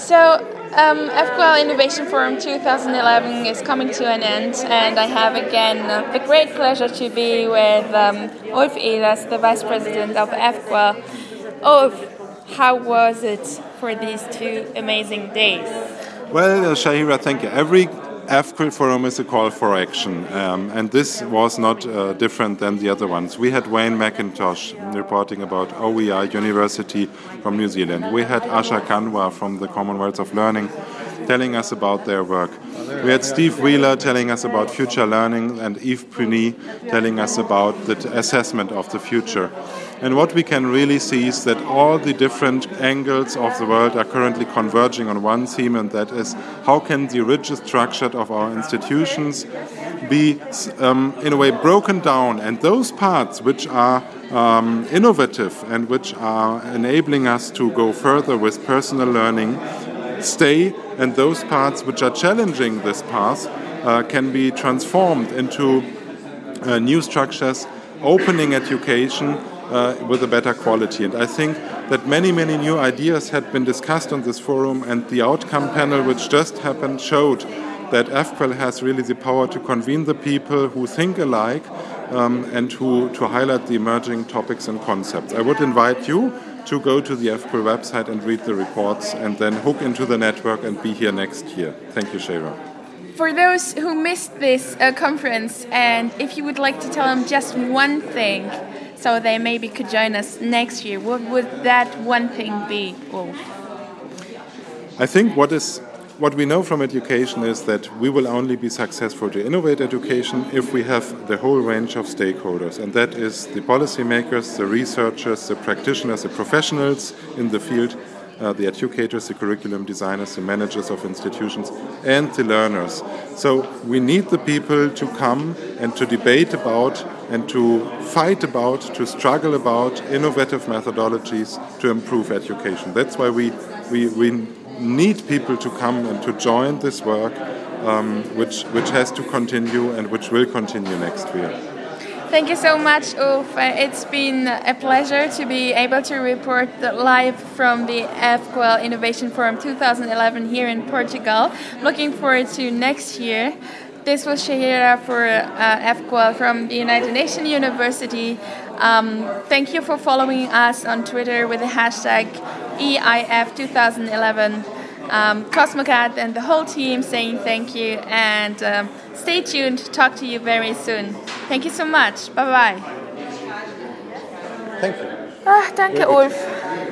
FQL Innovation Forum 2011 is coming to an end, and I have again the great pleasure to be with Ulf Ehlers, the Vice President of FQL. Ulf, how was it for these 2 amazing days? Well, Shahira, thank you. Every FQL Forum is a call for action, and this was not different than the other ones. We had Wayne McIntosh reporting about OER University from New Zealand. We had Asha Kanwa from the Commonwealth of Learning telling us about their work. We had Steve Wheeler telling us about future learning and Yves Puny telling us about the assessment of the future. And what we can really see is that all the different angles of the world are currently converging on one theme, and that is how can the rigid structure of our institutions be in a way broken down, and those parts which are innovative and which are enabling us to go further with personal learning stay, and those parts which are challenging this path can be transformed into new structures, opening education with a better quality. And I think that many new ideas had been discussed on this forum, and the outcome panel which just happened showed that FQL has really the power to convene the people who think alike and to highlight the emerging topics and concepts. I would invite you to go to the FQL website and read the reports, and then hook into the network and be here next year. Thank you, Shahira. For those who missed this conference, and if you would like to tell them just one thing, so they maybe could join us next year, what would that one thing be, Ulf? I think what we know from education is that we will only be successful to innovate education if we have the whole range of stakeholders, and that is the policymakers, the researchers, the practitioners, the professionals in the field, the educators, the curriculum designers, the managers of institutions, and the learners. So we need the people to come and to debate about and to fight about, to struggle about innovative methodologies to improve education. That's why we need people to come and to join this work, which has to continue and which will continue next year. Thank you so much, Ulf. It's been a pleasure to be able to report live from the FQL Innovation Forum 2011 here in Portugal. Looking forward to next year. This was Shahira for FQL from the United Nations University. Thank you for following us on Twitter with the hashtag EIF2011. Cosmocat and the whole team saying thank you, and stay tuned. Talk to you very soon. Thank you so much. Bye bye. Thank you. Danke, Ulf.